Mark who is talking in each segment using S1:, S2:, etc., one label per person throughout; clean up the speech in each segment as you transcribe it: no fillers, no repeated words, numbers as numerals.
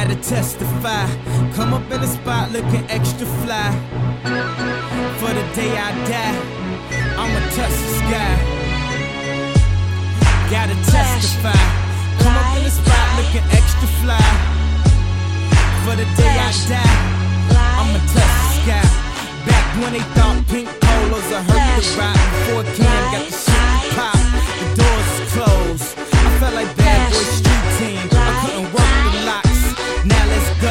S1: gotta testify. Come up in the spot looking extra fly. For the day I die, I'ma touch the sky. Gotta testify. Come up in the spot looking extra fly. For the day I die, I'ma touch the sky. Back when they thought pink polos are hurt the ride. Before Cam got the shit pop, the doors was closed. I felt like bad boy street team. I couldn't work the locks. Now let's go.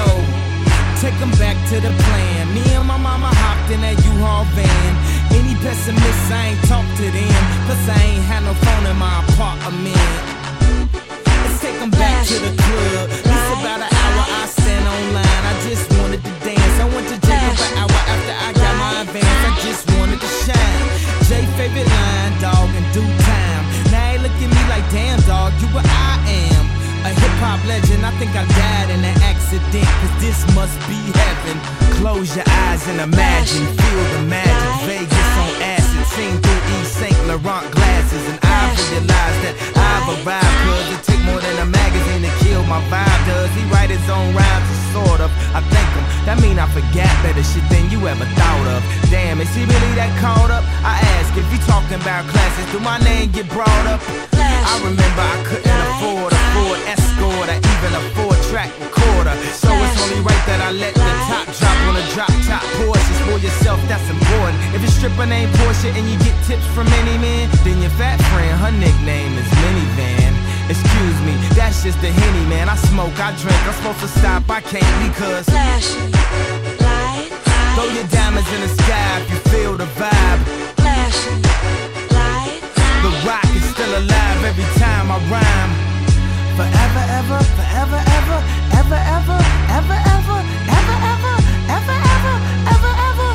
S1: Take them back to the plan. Me and my mama hopped in that U-Haul van. Any pessimists, I ain't talk to them. Plus I ain't had no phone in my apartment. Let's take them back to the club. At least about an hour I stand online. I just wanted to dance. I went to jail for an hour after I got my advance. I just wanted to shine. Jay favorite line, dog, in due time. Now they look at me like, damn dog, you what I am. A hip-hop legend, I think I died in an accident. Cause this must be heaven. Close your eyes and imagine. Feel the magic, Vegas on acid. Seen through Yves Saint Laurent glasses. And I realized that I've arrived. Cause it take more than a magazine to kill my vibe. Does he write his own rhymes? Sort of, I thank him. That mean I forgot better shit than you ever thought of. Damn, is he really that caught up? I ask, if you talking about classes, do my name get brought up? I remember I couldn't afford a Ford Escort or even a 4-track recorder. So it's only right that I let the top drop on a drop top Porsches. For yourself, that's important. If your stripper named Portia and you get tips from any man, then your fat friend, her nickname is Minivan. Excuse me, that's just the Henny, man. I smoke, I drink, I'm supposed to stop, I can't because
S2: flashing light.
S1: Throw your diamonds in the sky if you feel the vibe.
S2: Flashing light.
S1: The rock is still alive every time I rhyme. Forever, ever, forever, ever, ever, ever, ever, ever, ever, ever, ever, ever, ever,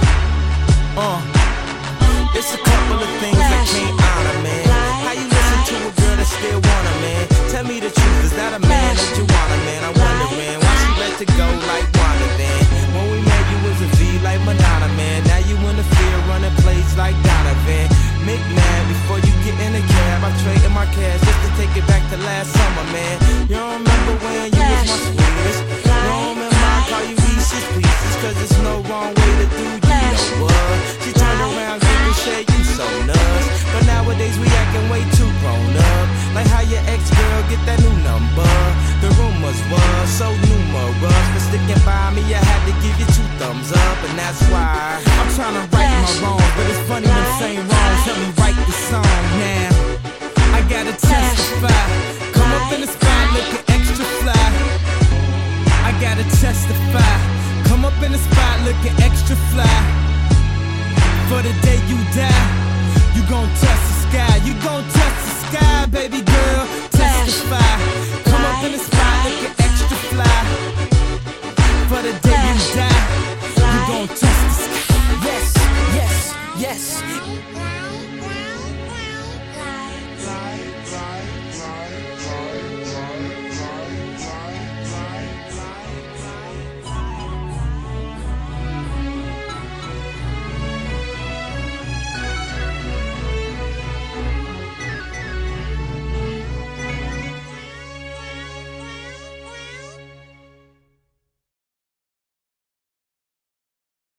S1: ever. It's a couple of things I can't honor, man. How you listen to a girl that still want her, man? Tell me the truth, is that a man that you want, man? I'm wondering why she let it go like Wanda then. When we met, you was a V like Madonna, man. Now you in the field running plays like Donovan. McNabb, before you get in the cab, I traded my cash just to take it back to last summer, man. You don't remember when you was my sweetest? You don't remember I call you Reese's Pieces, cause there's no wrong way to do you know what? She turned around, giving shade, you so nuts. But nowadays we acting way too grown up. Like how your ex-girl get that new number. The rumors was so numerous. For sticking by me, I had to give you 2 thumbs up. And that's why I'm trying to right my wrongs, but it's funny them same wrongs help me write the song now. I gotta testify. Come up in the spot looking extra fly. I gotta testify. Come up in the spot looking extra fly. For the day you die, you gon' touch the sky. You gon' touch the sky, baby girl. Testify. Come up in the spot looking extra fly. For the day you die.